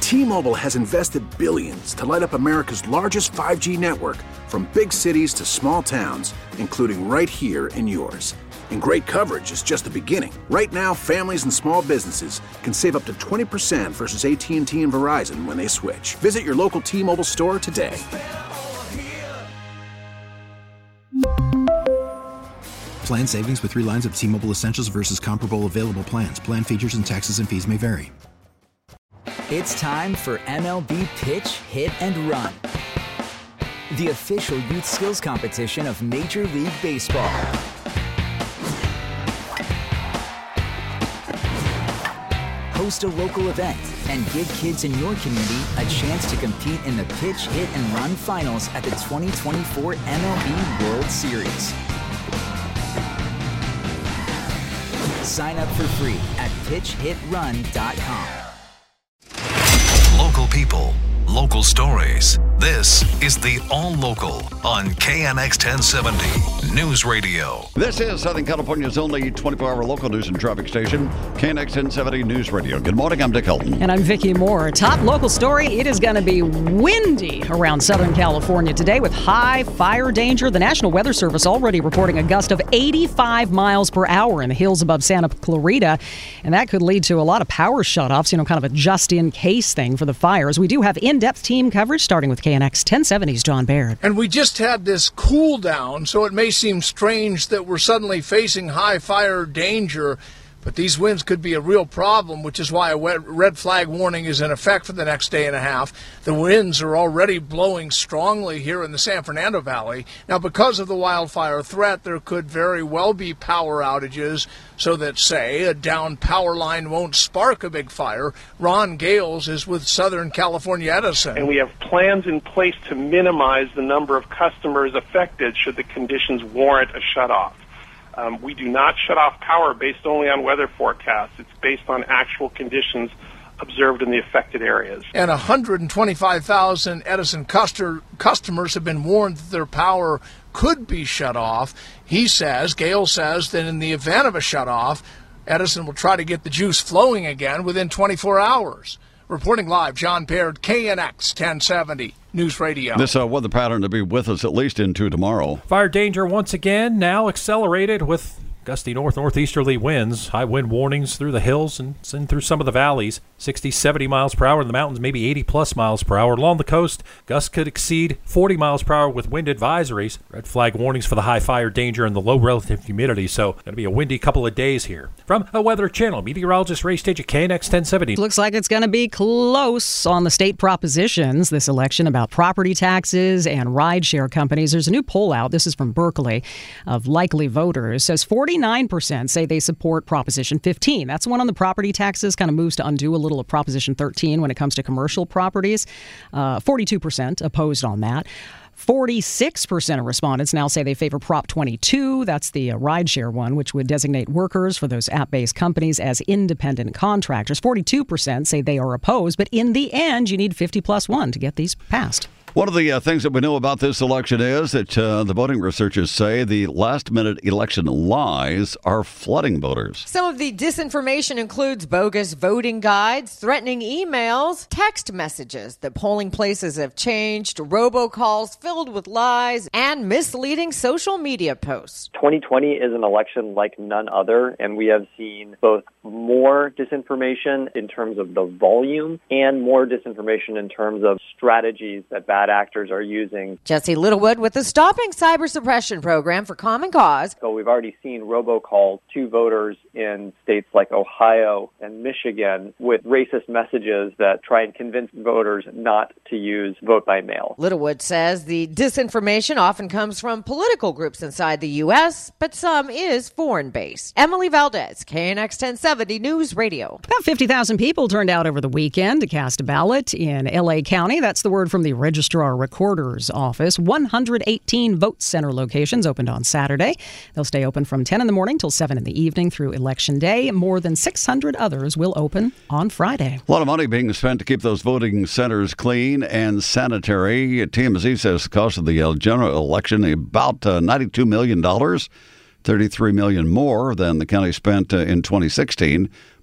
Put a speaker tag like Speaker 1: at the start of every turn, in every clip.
Speaker 1: T-Mobile has invested billions to light up America's largest 5G network, from big cities to small towns, including right here in yours. And great coverage is just the beginning. Right now, families and small businesses can save up to 20% versus AT&T and Verizon when they switch. Visit your local T-Mobile store today.
Speaker 2: Plan savings with 3 lines of T-Mobile Essentials versus comparable available plans. Plan features and taxes and fees may vary.
Speaker 3: It's time for MLB Pitch, Hit, and Run, the official youth skills competition of Major League Baseball. Host a local event and give kids in your community a chance to compete in the Pitch, Hit, and Run finals at the 2024 MLB World Series. Sign up for free at pitchhitrun.com.
Speaker 4: Local people, local stories. This is the All Local on KNX 1070 News Radio.
Speaker 5: This is Southern California's only 24-hour local news and traffic station, KNX 1070 News Radio. Good morning, I'm Dick Hilton.
Speaker 6: And I'm Vicki Moore. Top local story, it is going to be windy around Southern California today with high fire danger. The National Weather Service already reporting a gust of 85 miles per hour in the hills above Santa Clarita. And that could lead to a lot of power shutoffs, kind of a just-in-case thing for the fires. We do have in-depth team coverage starting with KNX 1070's John Baird.
Speaker 7: And we just had this cool down, so it may seem strange that we're suddenly facing high fire danger, but these winds could be a real problem, which is why a red flag warning is in effect for the next day and a half. The winds are already blowing strongly here in the San Fernando Valley. Now, because of the wildfire threat, there could very well be power outages, so that, say, a downed power line won't spark a big fire. Ron Gales is with Southern California Edison.
Speaker 8: And we have plans in place to minimize the number of customers affected should the conditions warrant a shutoff. We do not shut off power based only on weather forecasts. It's based on actual conditions observed in the affected areas.
Speaker 7: And 125,000 Edison customers have been warned that their power could be shut off. Gale says that in the event of a shutoff, Edison will try to get the juice flowing again within 24 hours. Reporting live, John Baird, KNX 1070 News Radio.
Speaker 5: This weather pattern to be with us at least into tomorrow.
Speaker 9: Fire danger once again, now accelerated with gusty northeasterly winds. High wind warnings through the hills and through some of the valleys. 60, 70 miles per hour in the mountains, maybe 80-plus miles per hour. Along the coast, gusts could exceed 40 miles per hour with wind advisories. Red flag warnings for the high fire danger and the low relative humidity. So going to be a windy couple of days here. From a Weather Channel, meteorologist Ray Stage at KNX 1070.
Speaker 6: Looks like it's going to be close on the state propositions this election about property taxes and rideshare companies. There's a new poll out, this is from Berkeley, of likely voters. Says 49% say they support Proposition 15. That's the one on the property taxes, kind of moves to undo a little of Proposition 13 when it comes to commercial properties. 42% opposed on that. 46% of respondents now say they favor Prop 22. That's the rideshare one, which would designate workers for those app-based companies as independent contractors. 42% say they are opposed, but in the end, you need 50+1 to get these passed.
Speaker 5: One of the things that we know about this election is that the voting researchers say the last-minute election lies are flooding voters.
Speaker 10: Some of the disinformation includes bogus voting guides, threatening emails, text messages that polling places have changed, robocalls filled with lies, and misleading social media posts.
Speaker 11: 2020 is an election like none other, and we have seen both more disinformation in terms of the volume and more disinformation in terms of strategies that bad actors are using.
Speaker 10: Jesse Littlewood with the Stopping Cyber Suppression Program for Common Cause.
Speaker 11: So we've already seen robocalls to voters in states like Ohio and Michigan with racist messages that try and convince voters not to use vote by mail.
Speaker 10: Littlewood says the disinformation often comes from political groups inside the U.S., but some is foreign-based. Emily Valdez, KNX 1070 News Radio.
Speaker 6: About 50,000 people turned out over the weekend to cast a ballot in L.A. County. That's the word from the Registrar Recorder's Office. 118 vote center locations opened on Saturday. They'll stay open from 10 in the morning till 7 in the evening through Election Day. More than 600 others will open on Friday.
Speaker 5: A lot of money being spent to keep those voting centers clean and sanitary. TMZ says the cost of the general election about $92 million, $33 million more than the county spent in 2016.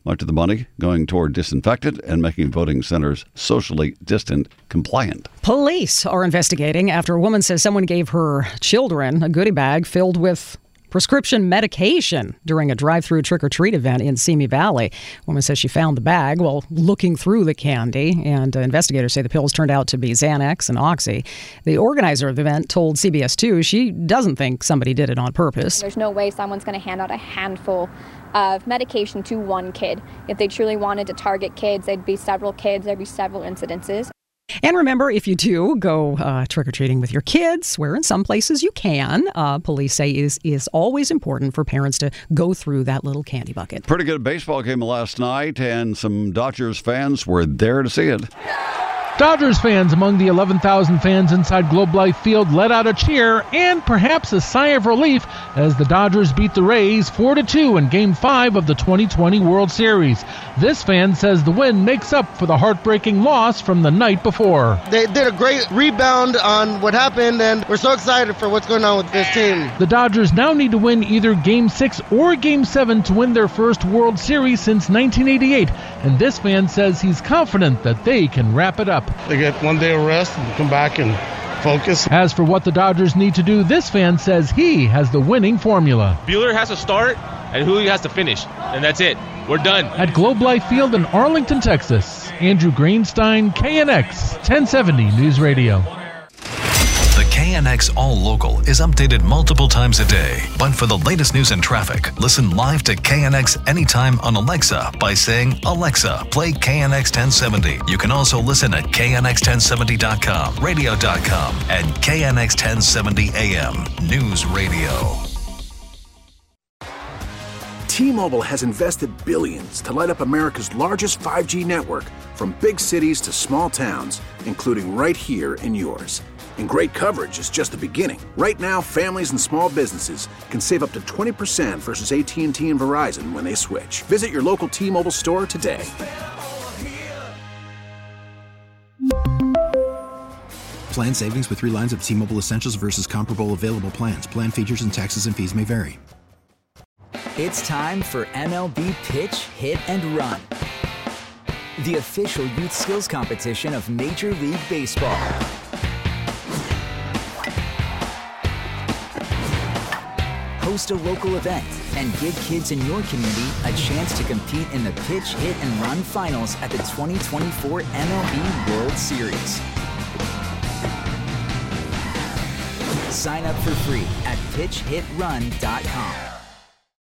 Speaker 5: Much of the money going toward disinfectant and making voting centers socially distant compliant.
Speaker 6: Police are investigating after a woman says someone gave her children a goodie bag filled with prescription medication during a drive-through trick-or-treat event in Simi Valley. Woman says she found the bag while looking through the candy, and investigators say the pills turned out to be Xanax and Oxy. The organizer of the event told CBS 2 she doesn't think somebody did it on purpose.
Speaker 12: There's no way someone's going to hand out a handful of medication to one kid. If they truly wanted to target kids, there'd be several kids, there'd be several incidences.
Speaker 6: And remember, if you do go trick-or-treating with your kids, where in some places you can, police say is always important for parents to go through that little candy bucket.
Speaker 5: Pretty good baseball game last night, and some Dodgers fans were there to see it.
Speaker 13: Dodgers fans among the 11,000 fans inside Globe Life Field let out a cheer and perhaps a sigh of relief as the Dodgers beat the Rays 4-2 in Game 5 of the 2020 World Series. This fan says the win makes up for the heartbreaking loss from the night before.
Speaker 14: They did a great rebound on what happened, and we're so excited for what's going on with this team.
Speaker 13: The Dodgers now need to win either Game 6 or Game 7 to win their first World Series since 1988, and this fan says he's confident that they can wrap it up.
Speaker 15: They get one day of rest and come back and focus.
Speaker 13: As for what the Dodgers need to do, this fan says he has the winning formula.
Speaker 16: Buehler has to start and Julio has to finish, and that's it. We're done.
Speaker 13: At Globe Life Field in Arlington, Texas, Andrew Greenstein, KNX 1070 News Radio.
Speaker 4: The KNX All Local is updated multiple times a day. But for the latest news and traffic, listen live to KNX anytime on Alexa by saying, "Alexa, play KNX 1070. You can also listen at KNX1070.com, radio.com, and KNX 1070 AM News Radio.
Speaker 1: T-Mobile has invested billions to light up America's largest 5G network, from big cities to small towns, including right here in yours. And great coverage is just the beginning. Right now, families and small businesses can save up to 20% versus AT&T and Verizon when they switch. Visit your local T-Mobile store today.
Speaker 2: Plan savings with 3 lines of T-Mobile Essentials versus comparable available plans. Plan features and taxes and fees may vary.
Speaker 3: It's time for MLB Pitch, Hit, and Run, the official youth skills competition of Major League Baseball. Host a local event and give kids in your community a chance to compete in the Pitch, Hit, and Run finals at the 2024 MLB World Series. Sign up for free at pitchhitrun.com.